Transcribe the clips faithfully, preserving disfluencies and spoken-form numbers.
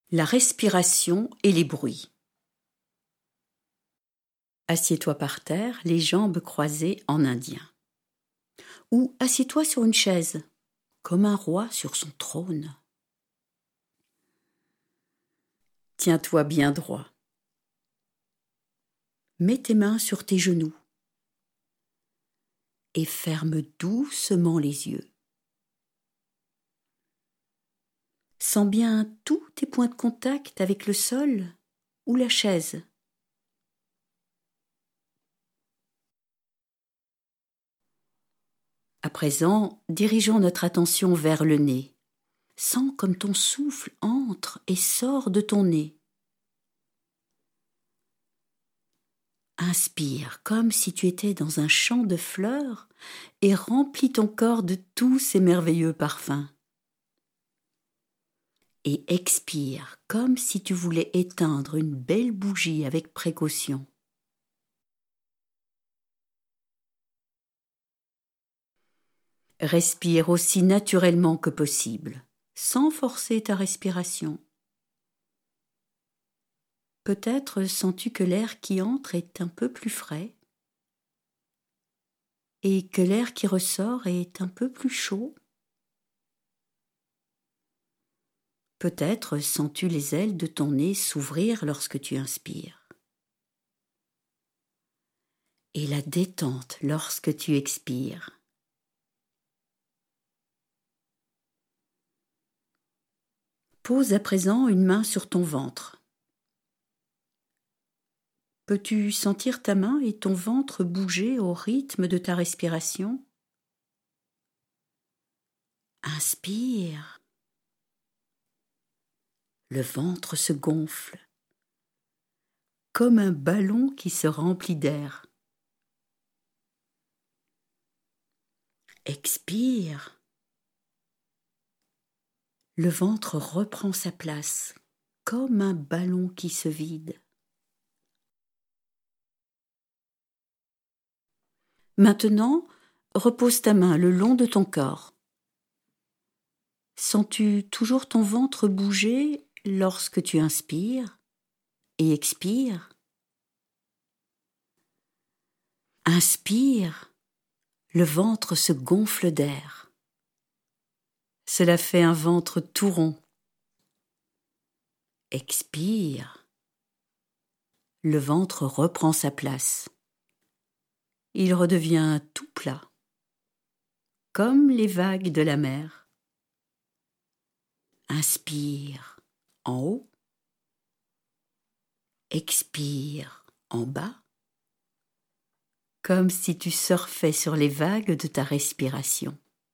La respiration et les bruits. Assieds-toi par terre, les jambes croisées en indien. Ou assieds-toi sur une chaise, comme un roi sur son trône. Tiens-toi bien droit. Mets tes mains sur tes genoux et ferme doucement les yeux. Sens bien tous tes points de contact avec le sol ou la chaise. À présent, dirigeons notre attention vers le nez. Sens comme ton souffle entre et sort de ton nez. Inspire comme si tu étais dans un champ de fleurs et remplis ton corps de tous ces merveilleux parfums. Et expire comme si tu voulais éteindre une belle bougie avec précaution. Respire aussi naturellement que possible, sans forcer ta respiration. Peut-être sens-tu que l'air qui entre est un peu plus frais et que l'air qui ressort est un peu plus chaud. Peut-être sens-tu les ailes de ton nez s'ouvrir lorsque tu inspires et la détente lorsque tu expires. Pose à présent une main sur ton ventre. Peux-tu sentir ta main et ton ventre bouger au rythme de ta respiration? Inspire. Le ventre se gonfle, comme un ballon qui se remplit d'air. Expire. Le ventre reprend sa place, comme un ballon qui se vide. Maintenant, repose ta main le long de ton corps. Sens-tu toujours ton ventre bouger lorsque tu inspires et expires? Inspire, le ventre se gonfle d'air. Cela fait un ventre tout rond. Expire, le ventre reprend sa place. Il redevient tout plat, comme les vagues de la mer. Inspire en haut, expire en bas, comme si tu surfais sur les vagues de ta respiration.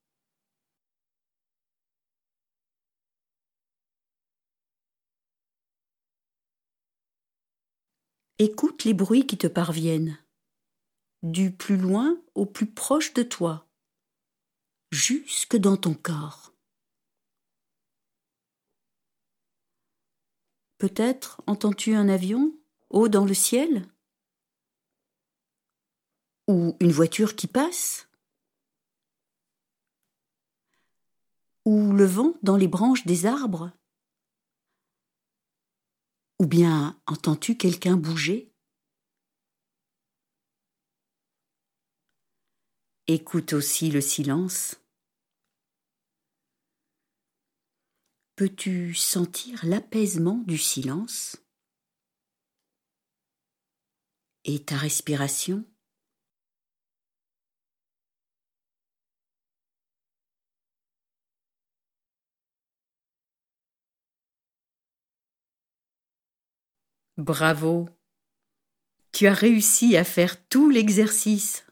Écoute les bruits qui te parviennent, du plus loin au plus proche de toi, jusque dans ton corps. Peut-être entends-tu un avion haut dans le ciel? Ou une voiture qui passe? Ou le vent dans les branches des arbres? Ou bien entends-tu quelqu'un bouger? Écoute aussi le silence. Peux-tu sentir l'apaisement du silence? Et ta respiration? Bravo! Tu as réussi à faire tout l'exercice.